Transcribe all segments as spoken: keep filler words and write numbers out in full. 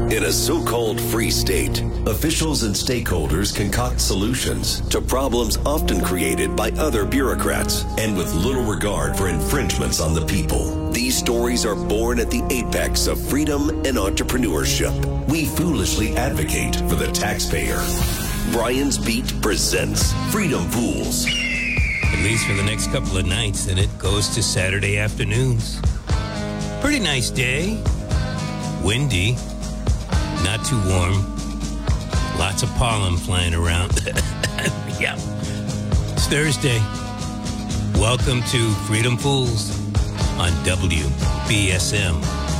In a so-called free state, officials and stakeholders concoct solutions to problems often created by other bureaucrats and with little regard for infringements on the people. These stories are born at the apex of freedom and entrepreneurship. We foolishly advocate for the taxpayer. Brian's Beat presents Freedom Fools. At least for the next couple of nights, and it goes to Saturday afternoons. Pretty nice day. Windy. Not too warm. Lots of pollen flying around. Yeah. It's Thursday. Welcome to Freedom Fools on W B S M.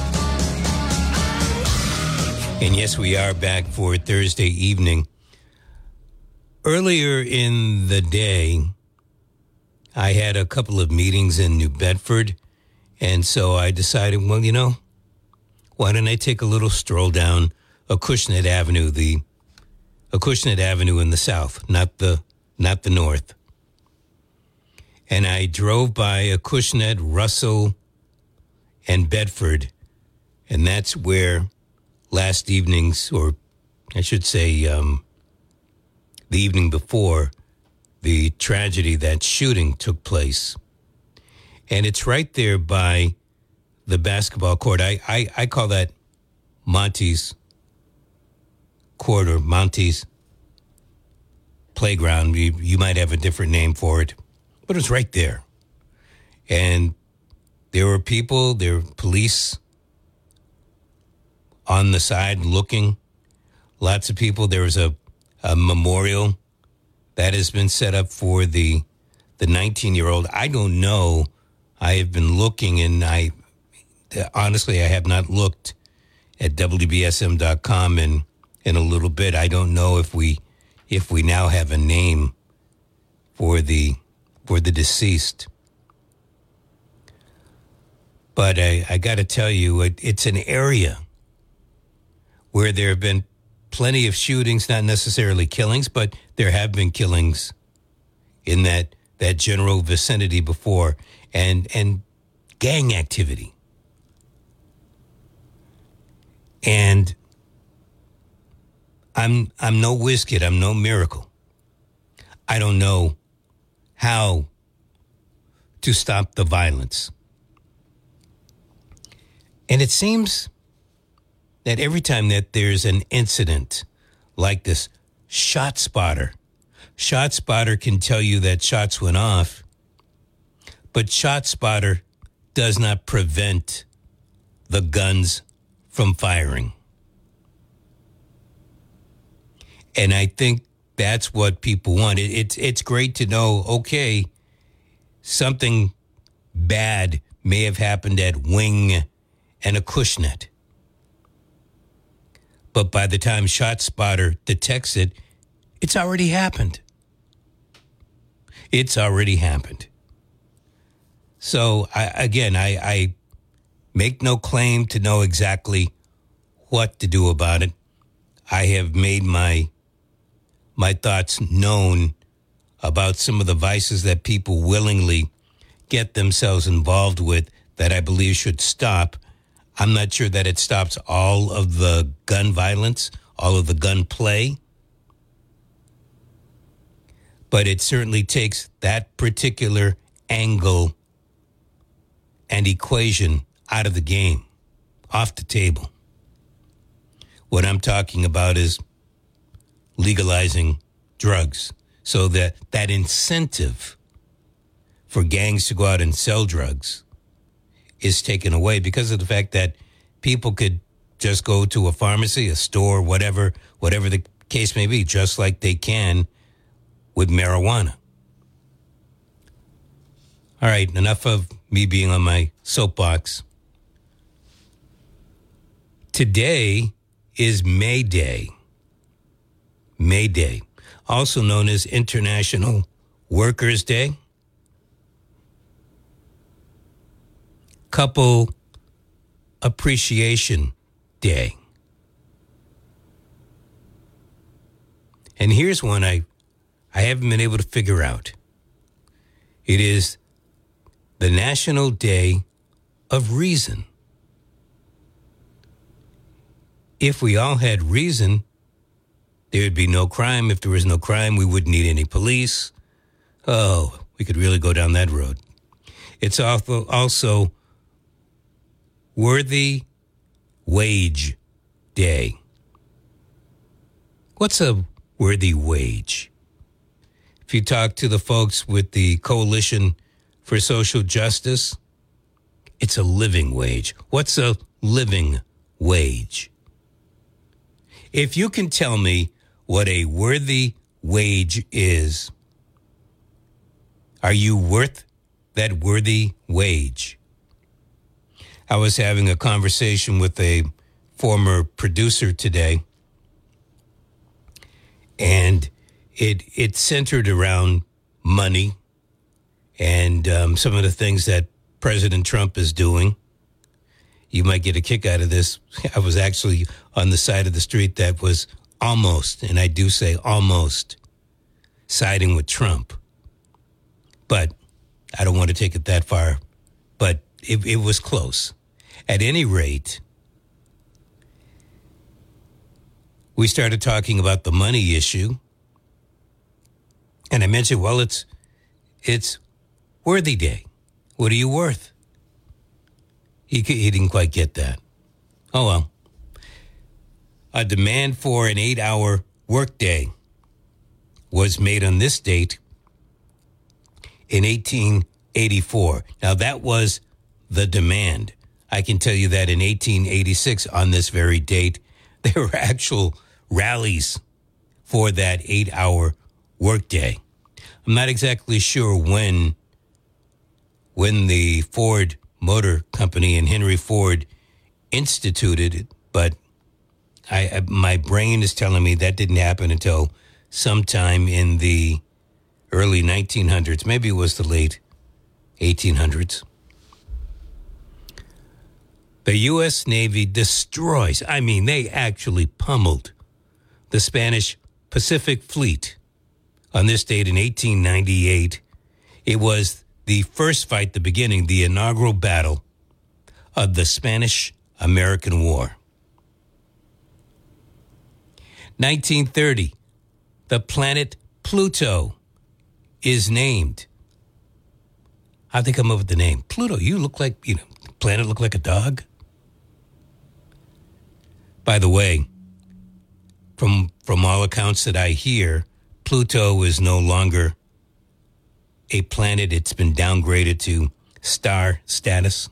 And yes, we are back for Thursday evening. Earlier in the day, I had a couple of meetings in New Bedford, and so I decided, well, you know, why don't I take a little stroll down Acushnet Avenue, the Acushnet Avenue in the south, not the not the north. And I drove by Acushnet, Russell, and Bedford, and that's where last evening's, or I should say um, the evening before, the tragedy, that shooting took place. And it's right there by the basketball court. I, I, I call that Monty's court or Monty's playground. You, you might have a different name for it, but it's right there. And there were people, there were police on the side looking. Lots of people. There was a, a memorial that has been set up for the the nineteen-year-old. I don't know. I have been looking, and I honestly, I have not looked at W B S M dot com in, in a little bit. I don't know if we if we now have a name for the for the deceased. But I, I got to tell you, it, it's an area where there have been plenty of shootings, not necessarily killings, but there have been killings in that that general vicinity before, and and gang activity. And I'm I'm no whiz kid, I'm no miracle. I don't know how to stop the violence. And it seems that every time that there's an incident like this, ShotSpotter, ShotSpotter can tell you that shots went off, but ShotSpotter does not prevent the guns from firing. And I think that's what people want. It, it's it's great to know, okay, something bad may have happened at Wing and Acushnet. But by the time ShotSpotter detects it, it's already happened. It's already happened. So, I, again, I, I make no claim to know exactly what to do about it. I have made my my thoughts known about some of the vices that people willingly get themselves involved with that I believe should stop. I'm not sure that it stops all of the gun violence, all of the gun play, but it certainly takes that particular angle and equation out of the game, off the table. What I'm talking about is legalizing drugs so that that incentive for gangs to go out and sell drugs is taken away because of the fact that people could just go to a pharmacy, a store, whatever, whatever the case may be, just like they can with marijuana. All right, enough of me being on my soapbox. Today is May Day. May Day, also known as International Workers' Day. Couple Appreciation Day. And here's one I, I haven't been able to figure out. It is the National Day of Reason. if we all had reason, there would be no crime. If there was no crime, we wouldn't need any police. Oh, we could really go down that road. It's also, also Worthy Wage Day. What's a worthy wage? If you talk to the folks with the Coalition for Social Justice, it's a living wage. What's a living wage? If you can tell me what a worthy wage is, are you worth that worthy wage? I was having a conversation with a former producer today, and it it centered around money and um, some of the things that President Trump is doing. You might get a kick out of this. I was actually on the side of the street that was almost, and I do say almost, siding with Trump. But I don't want to take it that far. But it, it was close. At any rate, we started talking about the money issue. And I mentioned, well, it's it's Worthy Day. What are you worth? He, he didn't quite get that. Oh, well. A demand for an eight-hour workday was made on this date in eighteen eighty-four. Now, that was the demand. I can tell you that in eighteen eighty-six, on this very date, there were actual rallies for that eight-hour workday. I'm not exactly sure when, when the Ford Motor Company and Henry Ford instituted it, but I, I my brain is telling me that didn't happen until sometime in the early nineteen hundreds. Maybe it was the late eighteen hundreds. The U S Navy destroys, I mean, they actually pummeled the Spanish Pacific Fleet on this date in eighteen ninety-eight. It was the first fight, the beginning, the inaugural battle of the Spanish-American War. nineteen thirty, the planet Pluto is named. How'd they come up with the name? Pluto, you look like, you know, planet look like a dog? By the way, from from all accounts that I hear, Pluto is no longer a planet. It's been downgraded to star status.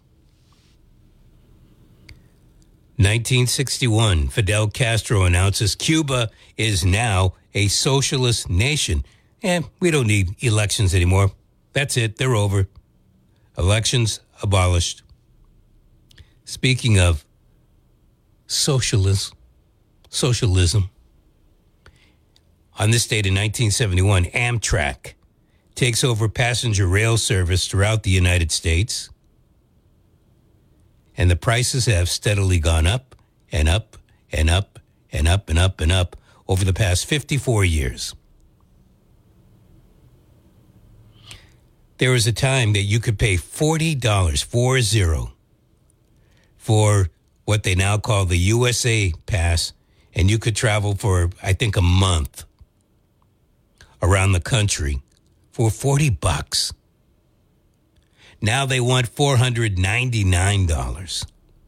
nineteen sixty-one, Fidel Castro announces Cuba is now a socialist nation. And we don't need elections anymore. That's it. They're over. Elections abolished. Speaking of socialism, socialism, on this date in nineteen seventy-one, Amtrak takes over passenger rail service throughout the United States. And the prices have steadily gone up and up and up and up and up and up over the past fifty-four years. There was a time that you could pay forty dollars, four zero, for what they now call the U S A Pass, and you could travel for, I think, a month around the country for forty bucks. Now they want four hundred ninety-nine dollars.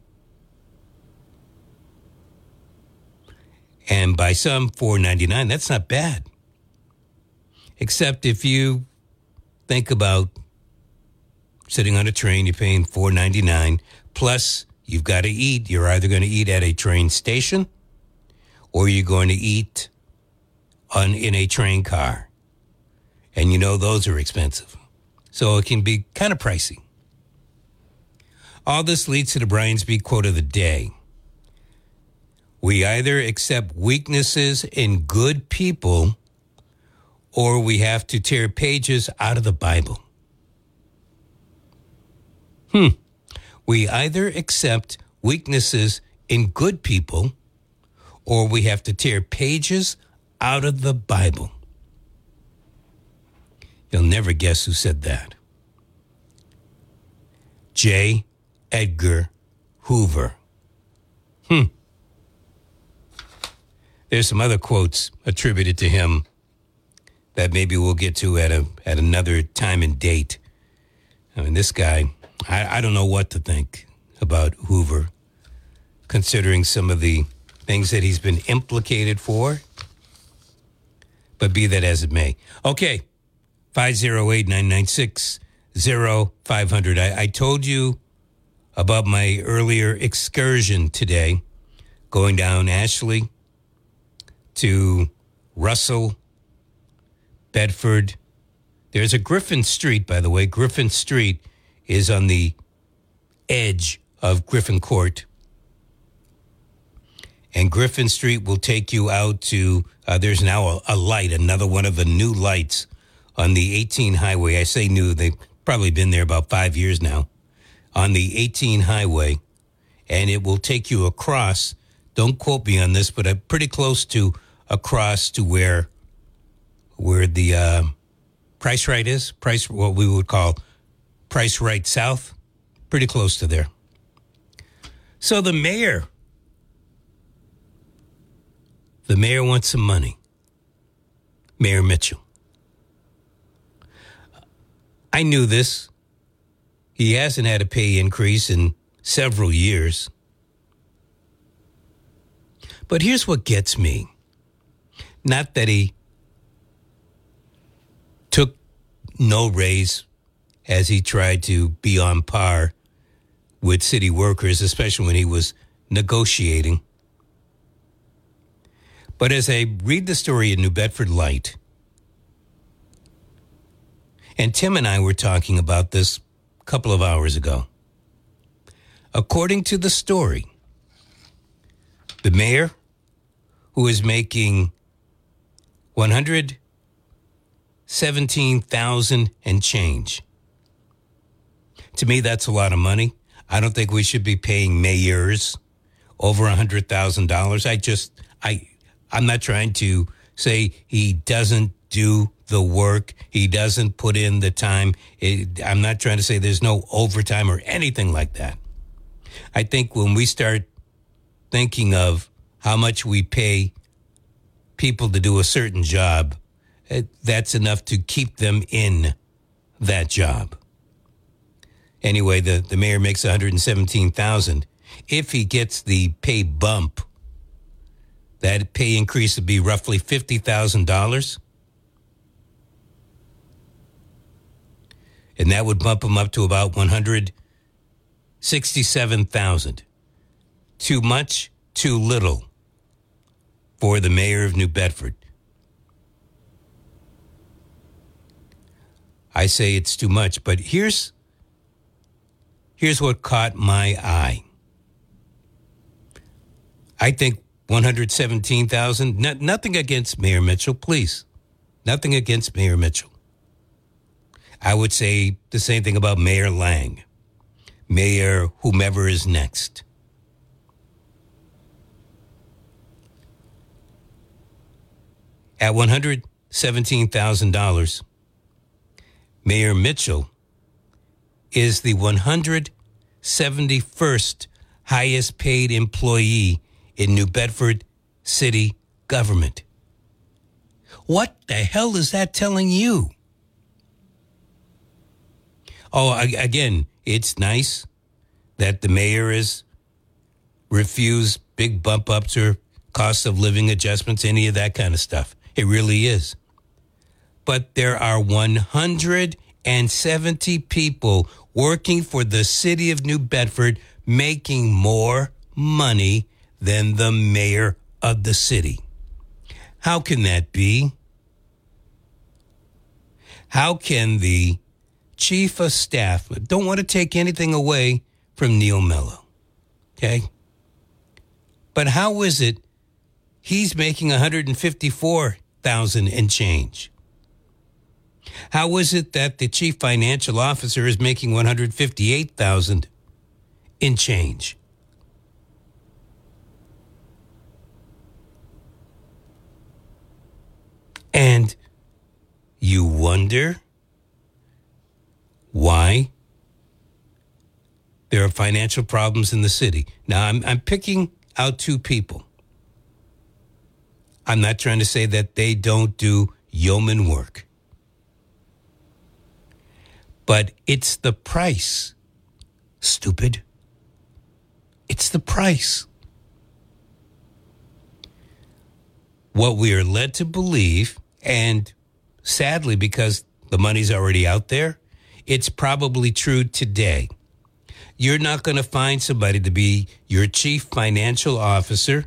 And by some, four hundred ninety-nine dollars, that's not bad. Except if you think about sitting on a train, you're paying four hundred ninety-nine dollars, plus you've got to eat. You're either going to eat at a train station or you're going to eat on in a train car. And you know those are expensive. So it can be kind of pricey. All this leads to the Brian Speak quote of the day. We either accept weaknesses in good people or we have to tear pages out of the Bible. Hmm. We either accept weaknesses in good people or we have to tear pages out of the Bible. You'll never guess who said that. J. Edgar Hoover. Hmm. there's some other quotes attributed to him that maybe we'll get to at a at another time and date. I mean, this guy, I, I don't know what to think about Hoover, considering some of the things that he's been implicated for. But be that as it may. Okay, five oh eight, nine nine six, oh five hundred. I, I told you about my earlier excursion today, going down Ashley to Russell, Bedford. There's a Griffin Street, by the way. Griffin Street is on the edge of Griffin Court. And Griffin Street will take you out to, uh, there's now a, a light, another one of the new lights on the eighteen highway. I say new, they've probably been there about five years now, on the eighteen highway. And it will take you across, don't quote me on this, but I'm pretty close to across to where where the uh, Price Right is, Price, what we would call Price Right South, pretty close to there. So the mayor, the mayor wants some money, Mayor Mitchell. I knew this. He hasn't had a pay increase in several years. But here's what gets me. Not that he took no raise as he tried to be on par with city workers, especially when he was negotiating. But as I read the story in New Bedford Light, and Tim and I were talking about this a couple of hours ago, according to the story, the mayor, who is making one hundred seventeen thousand dollars and change. To me, that's a lot of money. I don't think we should be paying mayors over one hundred thousand dollars. I just, I, I'm not trying to say he doesn't do the work. He doesn't put in the time. It, I'm not trying to say there's no overtime or anything like that. I think when we start thinking of how much we pay people to do a certain job, that's enough to keep them in that job. Anyway, the, the mayor makes one hundred seventeen thousand dollars. If he gets the pay bump, that pay increase would be roughly fifty thousand dollars. And that would bump him up to about one hundred sixty-seven thousand dollars. Too much, too little for the mayor of New Bedford. I say it's too much, but here's here's what caught my eye. I think one hundred seventeen thousand dollars, no, nothing against Mayor Mitchell, please. Nothing against Mayor Mitchell. I would say the same thing about Mayor Lang, Mayor whomever is next. At one hundred seventeen thousand dollars, Mayor Mitchell is the one hundred seventy-first highest paid employee in New Bedford city government. What the hell is that telling you? Oh, again, it's nice that the mayor has refused big bump ups or cost of living adjustments, any of that kind of stuff. It really is. But there are one hundred seventy people working for the city of New Bedford making more money than the mayor of the city. How can that be? How can the chief of staff, don't want to take anything away from Neil Mello, okay? But how is it he's making one hundred fifty-four thousand dollars and change? How is it that the chief financial officer is making one hundred fifty-eight thousand dollars in change? And you wonder why there are financial problems in the city. Now, I'm, I'm picking out two people. I'm not trying to say that they don't do yeoman work. But it's the price, stupid. It's the price. What we are led to believe, and sadly, because the money's already out there, it's probably true today. You're not going to find somebody to be your chief financial officer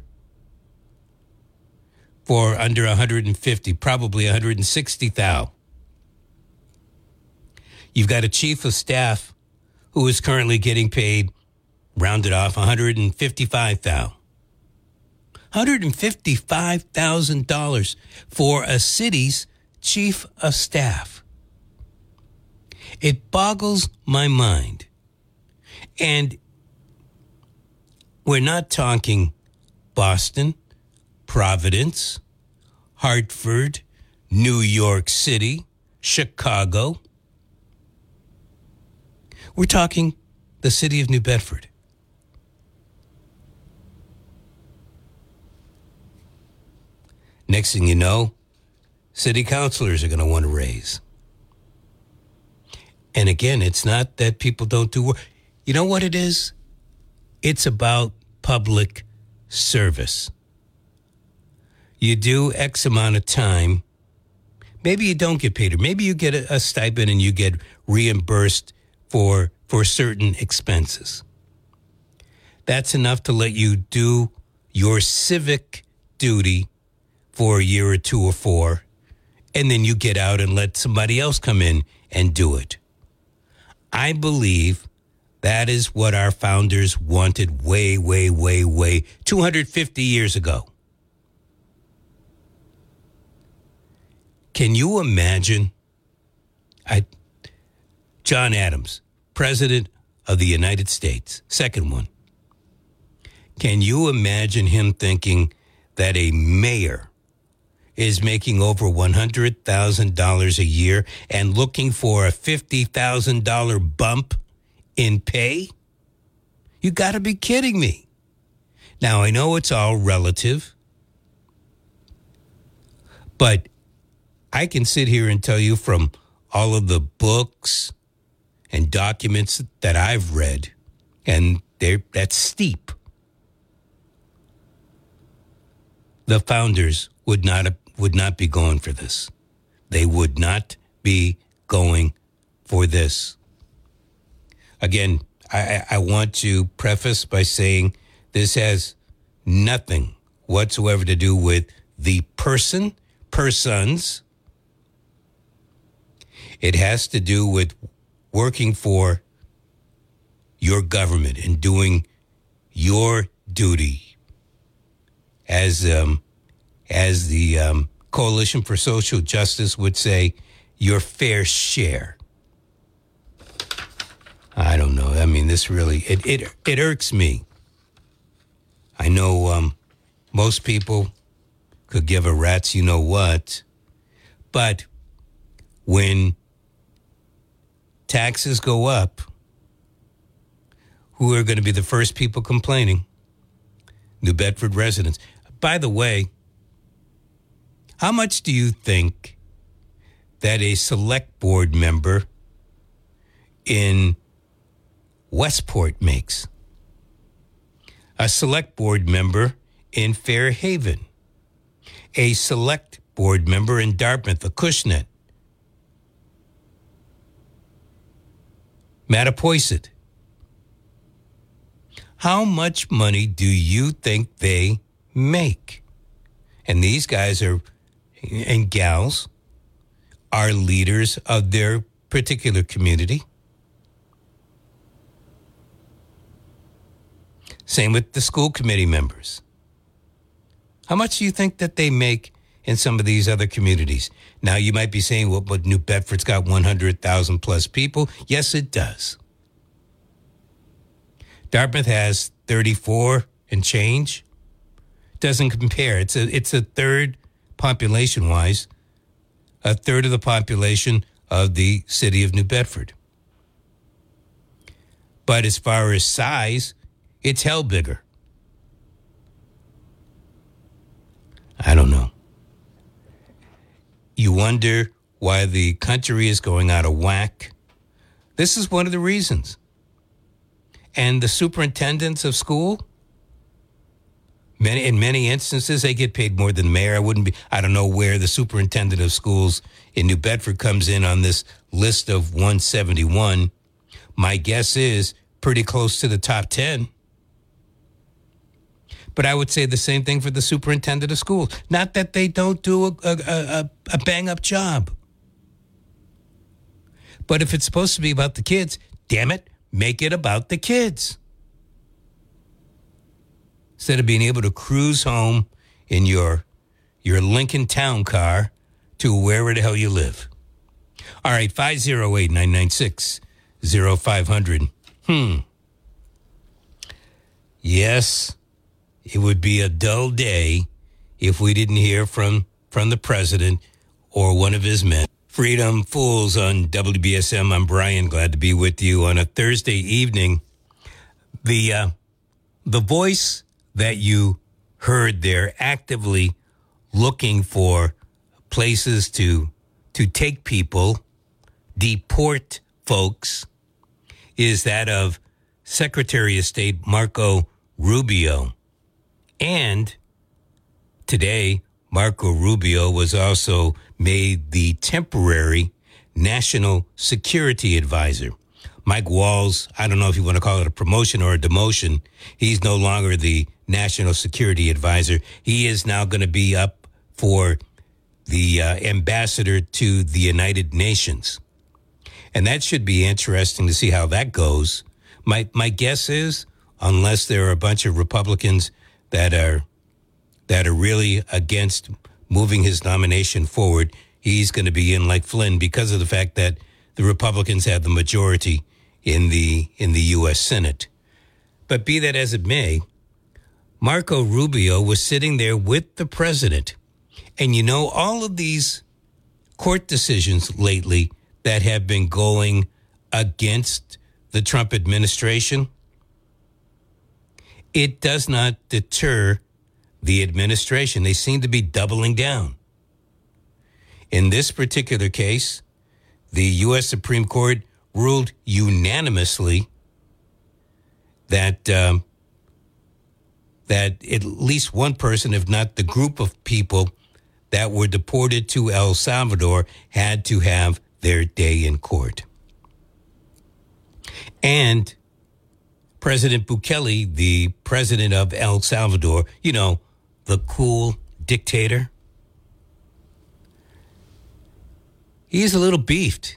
for under one hundred fifty, probably one hundred sixty thousand. You've got a chief of staff who is currently getting paid, rounded off, one hundred fifty-five thousand. one hundred fifty-five thousand dollars for a city's chief of staff. It boggles my mind. And we're not talking Boston, Providence, Hartford, New York City, Chicago. We're talking the city of New Bedford. Next thing you know, city councilors are going to want to raise. And again, it's not that people don't do work. You know what it is? It's about public service. You do X amount of time. Maybe you don't get paid, or maybe you get a, a stipend and you get reimbursed for, for certain expenses. That's enough to let you do your civic duty for a year or two or four, and then you get out and let somebody else come in and do it. I believe that is what our founders wanted way, way, way, way, two hundred fifty years ago. Can you imagine? I, John Adams, President of the United States, second one. Can you imagine him thinking that a mayor is making over one hundred thousand dollars a year and looking for a fifty thousand dollars bump in pay? You got to be kidding me. Now, I know it's all relative, but I can sit here and tell you from all of the books and documents that I've read, and they're, that's steep. The founders would not have would not be going for this. They would not be going for this. Again, I, I want to preface by saying this has nothing whatsoever to do with the person, persons. It has to do with working for your government and doing your duty as um, as the um, Coalition for Social Justice would say, your fair share. I don't know. I mean, this really, it it, it irks me. I know um, most people could give a rat's you know what, but when taxes go up, who are going to be the first people complaining? New Bedford residents. By the way, how much do you think that a select board member in Westport makes? A select board member in Fairhaven? A select board member in Dartmouth, Acushnet? Mattapoisett? How much money do you think they make? And these guys are, and gals, are leaders of their particular community. Same with the school committee members. How much do you think that they make in some of these other communities? Now, you might be saying, well, but New Bedford's got one hundred thousand plus people. Yes, it does. Dartmouth has thirty-four and change. Doesn't compare. It's a, it's a third population-wise, a third of the population of the city of New Bedford. But as far as size, it's hell bigger. I don't know. You wonder why the country is going out of whack. This is one of the reasons. And the superintendents of school, many in many instances, they get paid more than the mayor. I wouldn't be, I don't know where the superintendent of schools in New Bedford comes in on this list of one seventy-one. My guess is pretty close to the top ten. But I would say the same thing for the superintendent of schools. Not that they don't do a, a, a, a bang-up job. But if it's supposed to be about the kids, damn it, make it about the kids. Instead of being able to cruise home in your, your Lincoln Town car to wherever the hell you live. All right, five oh eight, nine nine six, oh five hundred. Hmm. Yes. It would be a dull day if we didn't hear from, from the president or one of his men. Freedom Fools on W B S M. I'm Brian. Glad to be with you on a Thursday evening. The uh, the voice that you heard there actively looking for places to to take people, deport folks, is that of Secretary of State Marco Rubio. And today, Marco Rubio was also made the temporary national security advisor. Mike Walls, I don't know if you want to call it a promotion or a demotion. He's no longer the national security advisor. He is now going to be up for the uh, ambassador to the United Nations. And that should be interesting to see how that goes. My, my guess is, unless there are a bunch of Republicans that are that are really against moving his nomination forward, he's going to be in like Flynn because of the fact that the Republicans have the majority in the in the U S Senate. But be that as it may, Marco Rubio was sitting there with the president. And you know, all of these court decisions lately that have been going against the Trump administration, it does not deter the administration. They seem to be doubling down. In this particular case, the U S Supreme Court ruled unanimously that um, that at least one person, if not the group of people that were deported to El Salvador, had to have their day in court. And President Bukele, the president of El Salvador, you know, the cool dictator, he's a little beefed.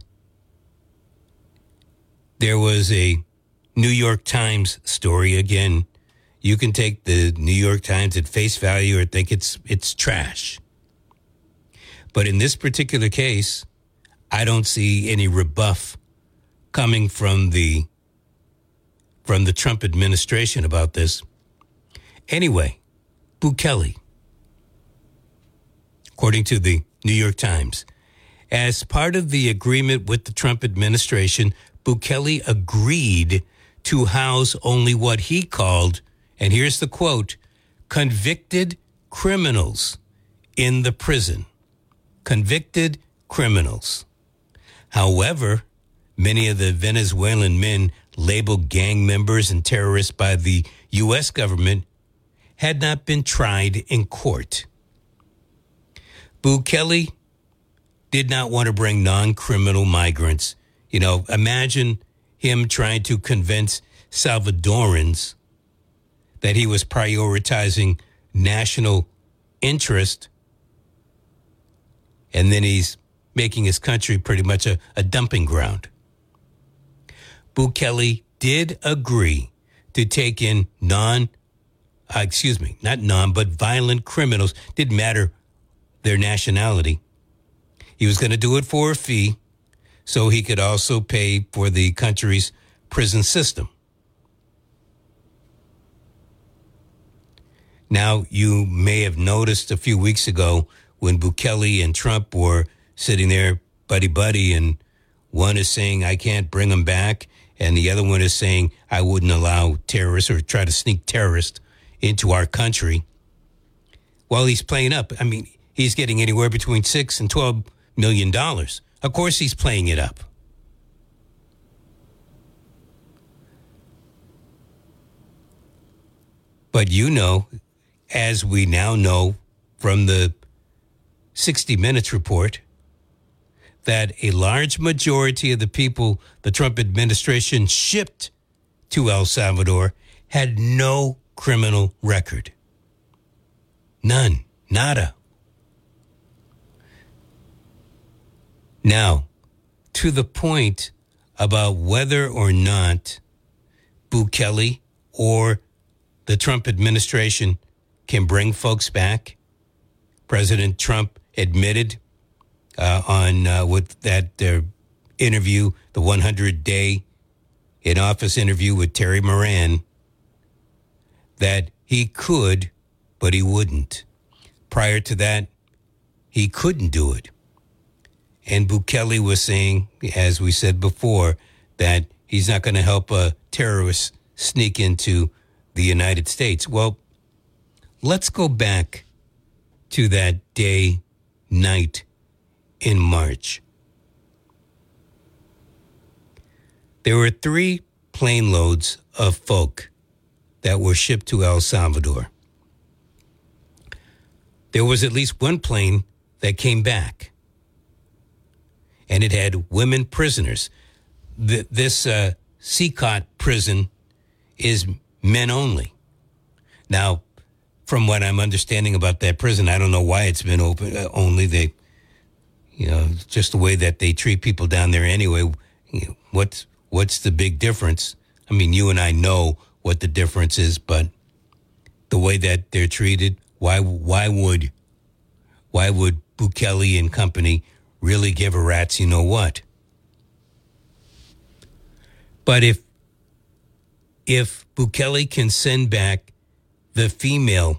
There was a New York Times story. Again, you can take the New York Times at face value or think it's it's trash. But in this particular case, I don't see any rebuff coming from the from the Trump administration about this. Anyway, Bukele, according to the New York Times, as part of the agreement with the Trump administration, Bukele agreed to house only what he called, and here's the quote, convicted criminals in the prison. Convicted criminals. However, many of the Venezuelan men labeled gang members and terrorists by the U S government had not been tried in court. Bukele did not want to bring non-criminal migrants. You know, imagine him trying to convince Salvadorans that he was prioritizing national interest, and then he's making his country pretty much a, a dumping ground. Bukele did agree to take in non, uh, excuse me, not non, but violent criminals. Didn't matter their nationality. He was going to do it for a fee so he could also pay for the country's prison system. Now, you may have noticed a few weeks ago when Bukele and Trump were sitting there buddy-buddy, and one is saying, I can't bring them back, and the other one is saying, I wouldn't allow terrorists or try to sneak terrorists into our country. Well, he's playing up. I mean, he's getting anywhere between six and twelve million dollars. Of course, he's playing it up. But you know, as we now know from the sixty minutes report, that a large majority of the people the Trump administration shipped to El Salvador had no criminal record. None. Nada. Now, to the point about whether or not Bukele or the Trump administration can bring folks back, President Trump admitted uh, on uh, with that uh, interview, the one hundred day in office interview with Terry Moran, that he could, but he wouldn't. Prior to that, he couldn't do it. And Bukele was saying, as we said before, that he's not going to help a terrorist sneak into the United States. Well, let's go back to that day, night in March. There were three plane loads of folk that were shipped to El Salvador. There was at least one plane that came back, and it had women prisoners. The, this uh, C C O T prison is men only. Now, from what I'm understanding about that prison, I don't know why it's been open uh, only. They, you know, just the way that they treat people down there anyway. You know, what's what's the big difference? I mean, you and I know what the difference is, but the way that they're treated, why why would why would Bukele and company really give a rat's you know what? But if if Bukele can send back the female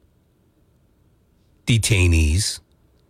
detainees,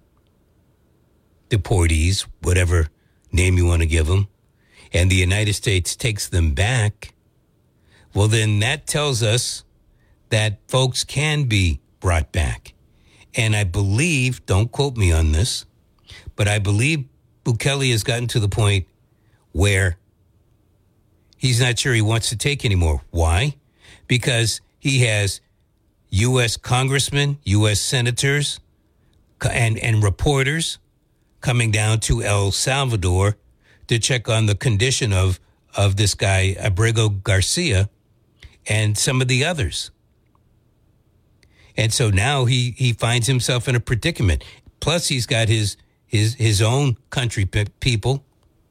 deportees, whatever name you want to give them, and the United States takes them back, well, then that tells us that folks can be brought back. And I believe, don't quote me on this, but I believe Bukele has gotten to the point where he's not sure he wants to take anymore. Why? Because he has U S congressmen, U S senators, and, and reporters coming down to El Salvador to check on the condition of, of this guy, Abrego Garcia, and some of the others. And so now he, he finds himself in a predicament. Plus, he's got his his his own country pe- people.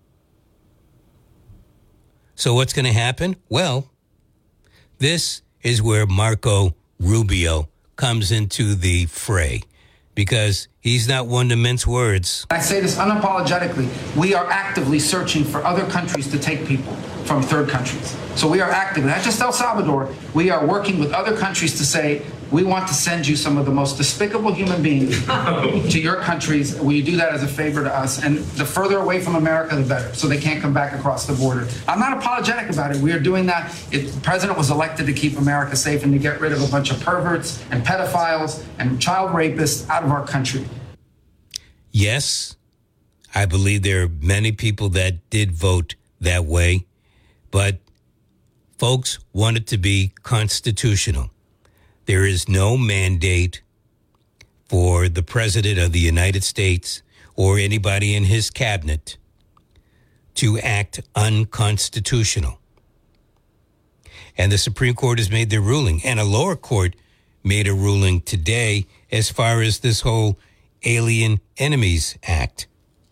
So what's going to happen? Well, this is where Marco Rubio comes into the fray, because he's not one to mince words. I say this unapologetically. We are actively searching for other countries to take people from third countries. So we are actively, not just El Salvador, we are working with other countries to say, we want to send you some of the most despicable human beings to your countries. Will you do that as a favor to us? And the further away from America, the better, so they can't come back across the border. I'm not apologetic about it. We are doing that. It, the president was elected to keep America safe and to get rid of a bunch of perverts and pedophiles and child rapists out of our country. Yes, I believe there are many people that did vote that way, but folks want it to be constitutional. There is no mandate for the President of the United States or anybody in his cabinet to act unconstitutional. And the Supreme Court has made their ruling, and a lower court made a ruling today as far as this whole Alien Enemies Act.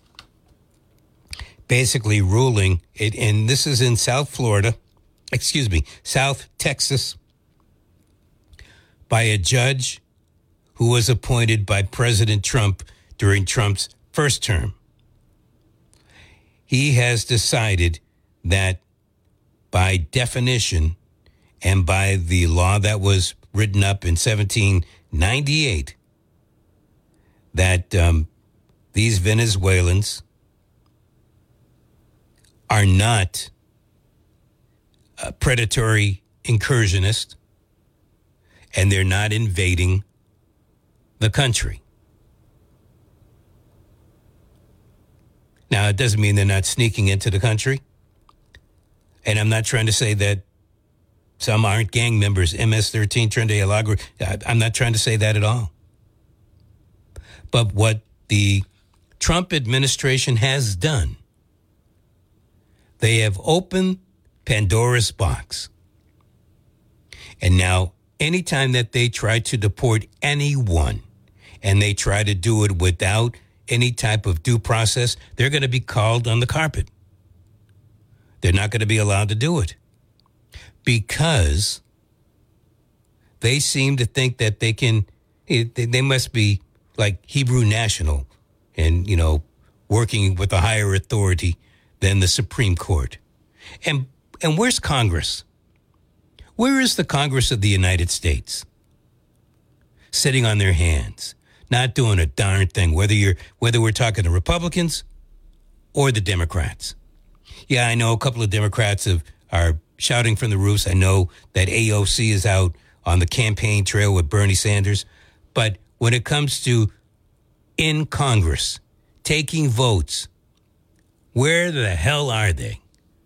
Basically ruling it, and this is in South Florida, excuse me, South Texas, by a judge who was appointed by President Trump during Trump's first term. He has decided that by definition and by the law that was written up in seventeen ninety-eight, that um, these Venezuelans are not a predatory incursionists, and they're not invading the country. Now, it doesn't mean they're not sneaking into the country. And I'm not trying to say that some aren't gang members, M S thirteen, Trinidad y Alagua. I'm not trying to say that at all. But what the Trump administration has done, they have opened Pandora's box. And now, anytime that they try to deport anyone, and they try to do it without any type of due process, they're going to be called on the carpet. They're not going to be allowed to do it because they seem to think that they can, they must be like Hebrew National and, you know, working with a higher authority than the Supreme Court. And and where's Congress? Where is the Congress of the United States? Sitting on their hands, not doing a darn thing, whether you're whether we're talking the Republicans or the Democrats. Yeah, I know a couple of Democrats have, are shouting from the roofs. I know that A O C is out on the campaign trail with Bernie Sanders. But when it comes to in Congress, taking votes, where the hell are they?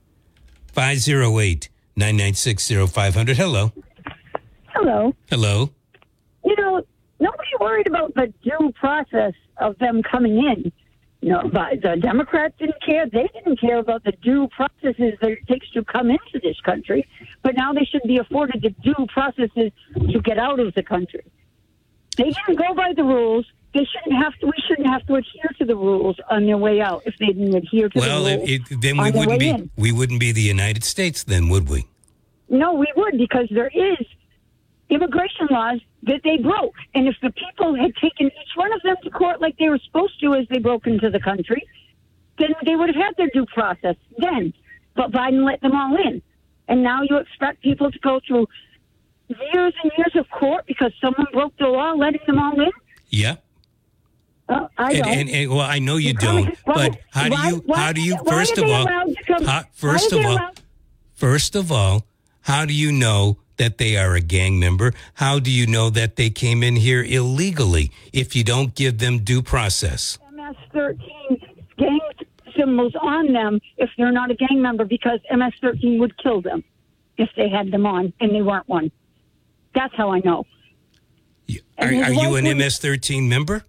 five oh eight, nine nine six, oh five hundred. Hello. Hello. Hello. You know, nobody worried about the due process of them coming in. You know, but the Democrats didn't care. They didn't care about the due processes that it takes to come into this country. But now they should be afforded the due processes to get out of the country. They didn't go by the rules. They shouldn't have to. We shouldn't have to adhere to the rules on their way out if they didn't adhere to well, the rules. Well, then we wouldn't be. In. We wouldn't be the United States, then, would we? No, we would, because there is immigration laws that they broke. And if the people had taken each one of them to court like they were supposed to as they broke into the country, then they would have had their due process then. But Biden let them all in. And now you expect people to go through years and years of court because someone broke the law, letting them all in? Yeah. Uh, I and, don't. And, and, well, I know you Coming, don't. But how do you? Why, how do you? Why first of all, how, first of all, allowed? first of all, how do you know that they are a gang member? How do you know that they came in here illegally if you don't give them due process? M S thirteen gang symbols on them if they're not a gang member, because M S thirteen would kill them if they had them on and they weren't one. That's how I know. Are, are you an M S thirteen member?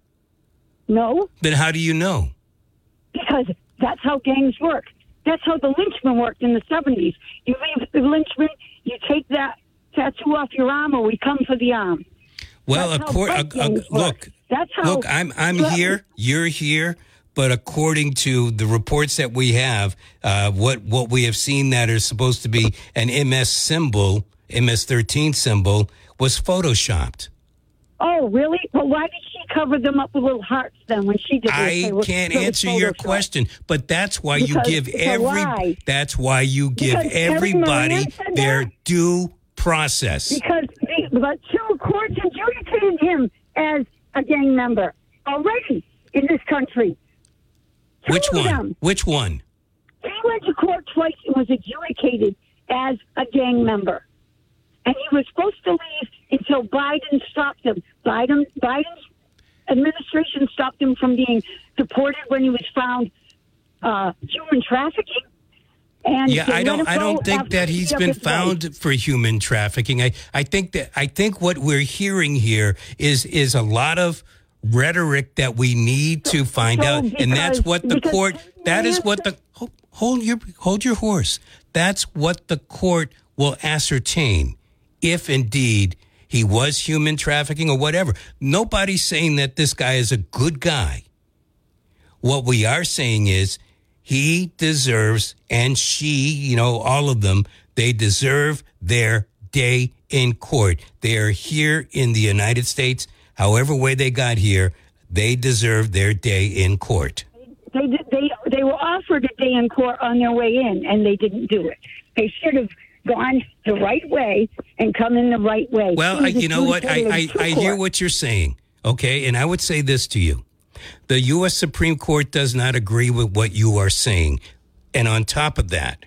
No. Then how do you know? Because that's how gangs work. That's how the lynchman worked in the seventies. You leave the lynchman, you take that tattoo off your arm, or we come for the arm. Well, accord, uh, uh, look, that's how, look, I'm I'm well, here, you're here, but according to the reports that we have, uh, what what we have seen that is supposed to be an M S symbol, M S thirteen symbol, was photoshopped. Oh, really? Well, why did she cover them up with little hearts then when she did it? I were, can't answer your question, but that's why because you give every lie. that's why you give because everybody their that. due process. Because the, the two courts adjudicated him as a gang member already in this country. Two Which one? Them. Which one? He went to court twice and was adjudicated as a gang member. And he was supposed to leave until Biden stopped him. Biden, Biden's administration stopped him from being deported when he was found uh, human trafficking. And yeah, I don't. I don't think that he's been found life. for human trafficking. I, I think that. I think what we're hearing here is is a lot of rhetoric that we need to find so out, because, and that's what the court. That is what the hold, hold your hold your horse. That's what the court will ascertain. If indeed he was human trafficking or whatever. Nobody's saying that this guy is a good guy. What we are saying is he deserves, and she, you know, all of them, they deserve their day in court. They are here in the United States. However way they got here, they deserve their day in court. They, they, they were offered a day in court on their way in, and they didn't do it. They should have gone the right way and come in the right way. Well, I, you know what? I, I, I hear what you're saying, okay? And I would say this to you. The U S Supreme Court does not agree with what you are saying. And on top of that,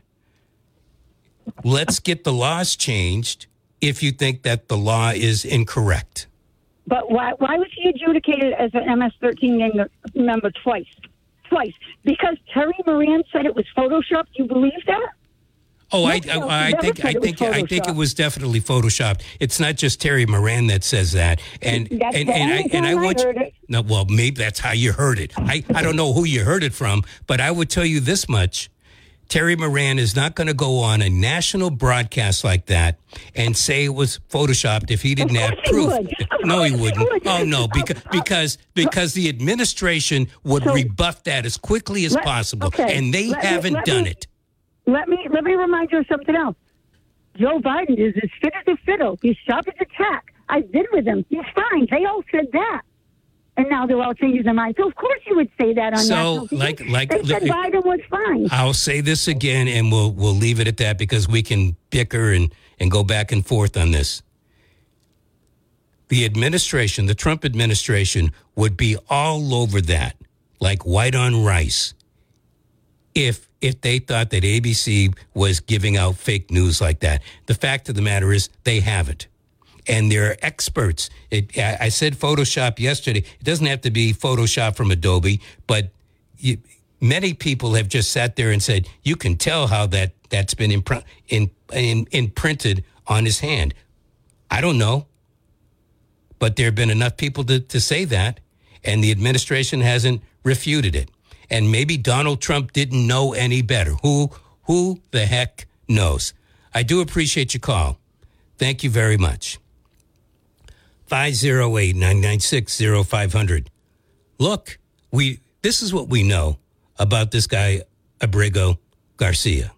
let's get the laws changed if you think that the law is incorrect. But why why was he adjudicated as an M S thirteen member twice? Twice. Because Terry Moran said it was Photoshopped. You believe that? Oh, I, I, I think I think I think it was definitely photoshopped. It's not just Terry Moran that says that, and that's and the and, only I, and I time want I you, heard it. no, well, maybe that's how you heard it. I, I don't know who you heard it from, but I would tell you this much: Terry Moran is not going to go on a national broadcast like that and say it was photoshopped if he didn't have he proof. would. No, he Of course he wouldn't. would. Oh no, because Uh, uh, because because the administration would So- rebuff that as quickly as Let- possible, okay. and they Let me- haven't let done me- it. Let me let me remind you of something else. Joe Biden is as fit as a fiddle. He's sharp as a tack. I've been with him. He's fine. They all said that. And now they're all changing their minds. So, of course, you would say that on So, national T V. like- like- They said like- Biden was fine. I'll say this again, and we'll we'll leave it at that because we can bicker and, and go back and forth on this. The administration, the Trump administration, would be all over that, like white on rice, if if they thought that A B C was giving out fake news like that. The fact of the matter is they haven't. And they're experts. It, I, I said Photoshop yesterday. It doesn't have to be Photoshop from Adobe, but you, many people have just sat there and said, you can tell how that, that's been impr- in, in, imprinted on his hand. I don't know. But there have been enough people to, to say that, and the administration hasn't refuted it. And maybe Donald Trump didn't know any better. Who who the heck knows? I do appreciate your call. Thank you very much. five oh eight, nine nine six, oh five hundred. Look, we this is what we know about this guy, Abrego Garcia.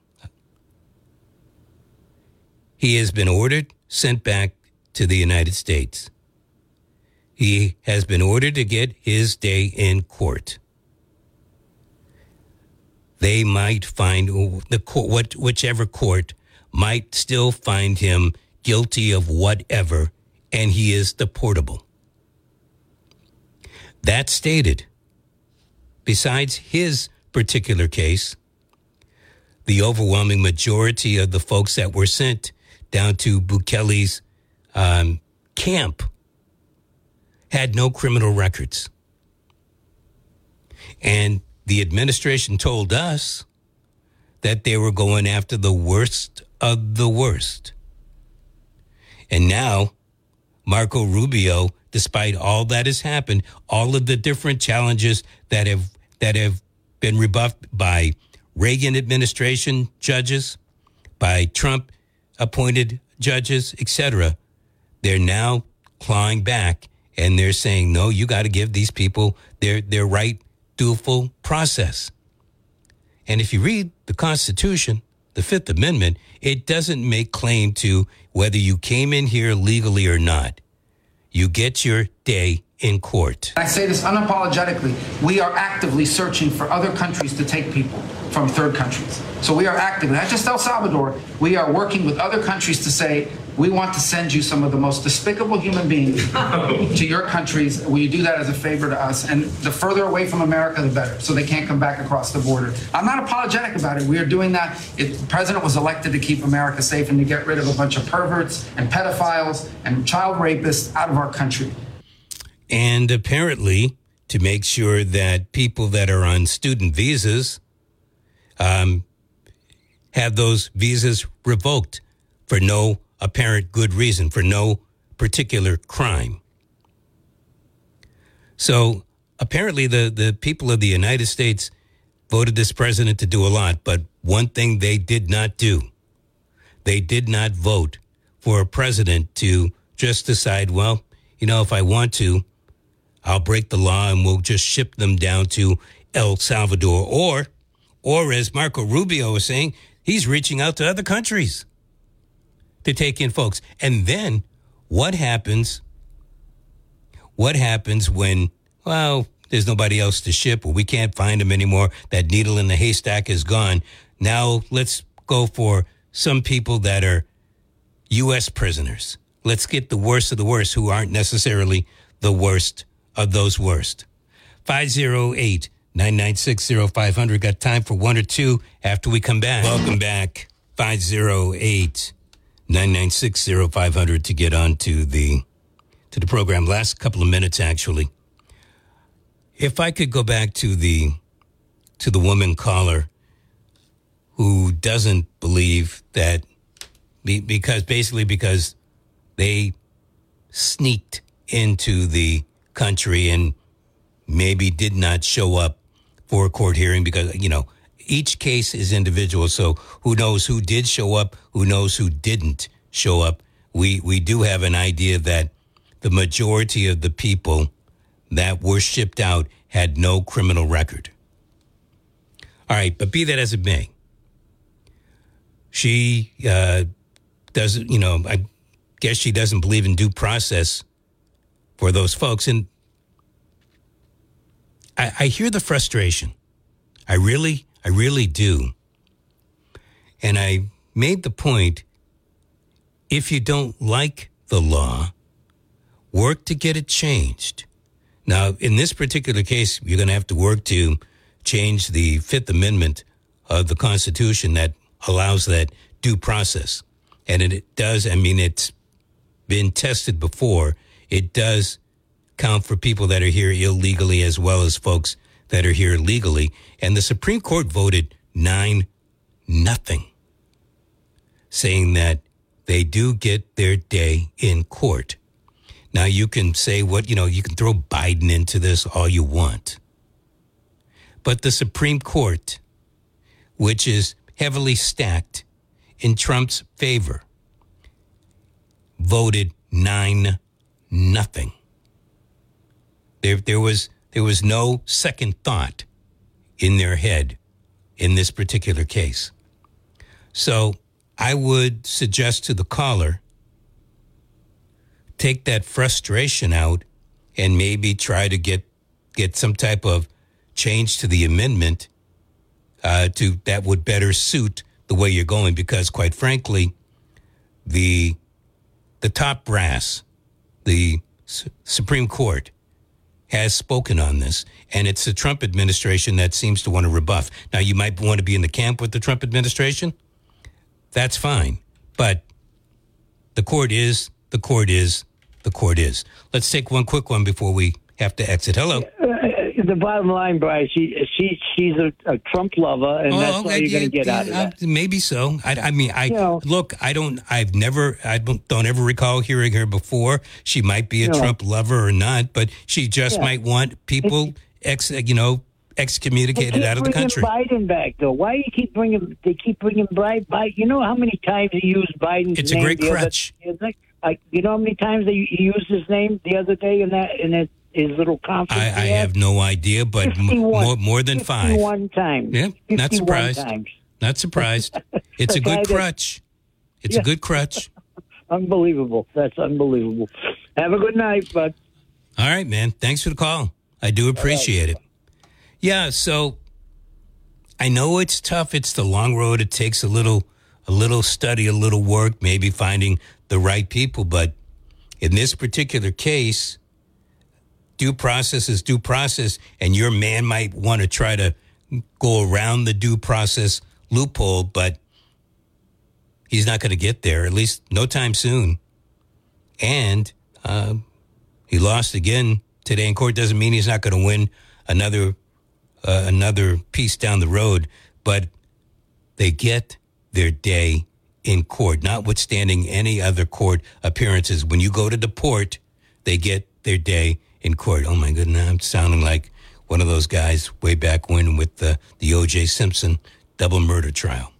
He has been ordered, sent back to the United States. He has been ordered to get his day in court. They might find the court, what, whichever court might still find him guilty of whatever, and he is deportable. That stated, besides his particular case, the overwhelming majority of the folks that were sent down to Bukele's um, camp had no criminal records. And the administration told us that they were going after the worst of the worst. And now, Marco Rubio, despite all that has happened, all of the different challenges that have that have been rebuffed by Reagan administration judges, by Trump appointed judges, et cetera, they're now clawing back and they're saying, no, you got to give these people their their right, dutiful process. And if you read the Constitution, the Fifth Amendment, it doesn't make claim to whether you came in here legally or not. You get your day in court. I say this unapologetically. We are actively searching for other countries to take people from third countries. So we are actively, not just El Salvador, we are working with other countries to say, we want to send you some of the most despicable human beings to your countries. Will you do that as a favor to us? And the further away from America, the better, so they can't come back across the border. I'm not apologetic about it. We are doing that. It, the president was elected to keep America safe and to get rid of a bunch of perverts and pedophiles and child rapists out of our country. And apparently, to make sure that people that are on student visas um, have those visas revoked for no apparent good reason, for no particular crime. So apparently the, the people of the United States voted this president to do a lot, but one thing they did not do, they did not vote for a president to just decide, well, you know, if I want to, I'll break the law and we'll just ship them down to El Salvador. Or, or as Marco Rubio was saying, he's reaching out to other countries to take in folks. And then what happens? What happens when, well, there's nobody else to ship or we can't find them anymore? That needle in the haystack is gone. Now let's go for some people that are U S prisoners. Let's get the worst of the worst who aren't necessarily the worst of those worst. five oh eight, nine nine six, oh five hundred. Got time for one or two after we come back. Welcome back. five oh eight, nine nine six, oh five hundred to get on to the, to the program, last couple of minutes, actually. If I could go back to the to the woman caller who doesn't believe that, because basically because they sneaked into the country and maybe did not show up for a court hearing because, you know, each case is individual. So who knows who did show up, who knows who didn't show up. We, we do have an idea that the majority of the people that were shipped out had no criminal record. All right, but be that as it may, she uh, doesn't, you know, I guess she doesn't believe in due process for those folks. And I, I hear the frustration. I really, I really do. And I made the point, if you don't like the law, work to get it changed. Now, in this particular case, you're going to have to work to change the Fifth Amendment of the Constitution that allows that due process. And it does, I mean, it's been tested before. It does count for people that are here illegally as well as folks that are here legally. And the Supreme Court voted nine nothing, saying that they do get their day in court. Now, you can say what, you know, you can throw Biden into this all you want. But the Supreme Court, which is heavily stacked in Trump's favor, voted nine nothing. There, there was there was no second thought in their head in this particular case. So I would suggest to the caller, take that frustration out and maybe try to get get some type of change to the amendment uh, to that would better suit the way you're going. Because quite frankly, the the top brass, the S- Supreme Court, has spoken on this, and it's the Trump administration that seems to want to rebuff. Now, you might want to be in the camp with the Trump administration. That's fine. But the court is, the court is, the court is. Let's take one quick one before we have to exit. Hello. Uh, the bottom line, Bryce, she, she she's a, a Trump lover, and oh, that's all you're going to get yeah, out of that. Maybe so. I, I mean, I you know, look. I don't. I've never. I don't, don't ever recall hearing her before. She might be a no. Trump lover or not, but she just yeah. might want people ex. You know, excommunicated out of the country. Biden back though. Why do you keep bringing? They keep bringing Biden. You know how many times he used Biden's it's name? It's a great crutch. Other, like, you know how many times they he used his name the other day in that in that. His little conference. I, I have no idea, but more more than five. fifty-one times. Yeah, not surprised. Times. Not surprised. It's a good crutch. It's yeah. a good crutch. Unbelievable. That's unbelievable. Have a good night, bud. All right, man. Thanks for the call. I do appreciate right. it. Yeah, so I know it's tough. It's the long road. It takes a little a little study, a little work, maybe finding the right people. But in this particular case, due process is due process, and your man might want to try to go around the due process loophole, but he's not going to get there, at least no time soon. And uh, he lost again today in court. Doesn't mean he's not going to win another uh, another piece down the road, but they get their day in court, notwithstanding any other court appearances. When you go to the port, they get their day in court. Oh, my goodness, I'm sounding like one of those guys way back when with the, the O J Simpson double murder trial.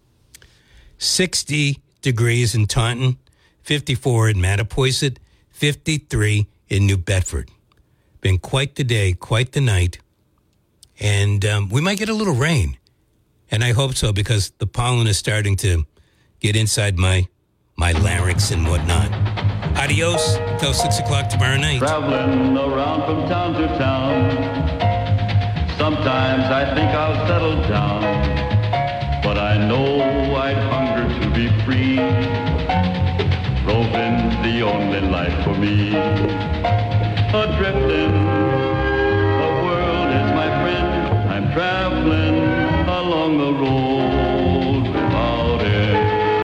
sixty degrees in Taunton, fifty-four in Mattapoisett, fifty-three in New Bedford. Been quite the day, quite the night. And um, we might get a little rain. And I hope so, because the pollen is starting to get inside my my larynx and whatnot. Adios till six o'clock tomorrow night. Traveling around from town to town. Sometimes I think I'll settle down, but I know I'd hunger to be free. Roving's the only life for me.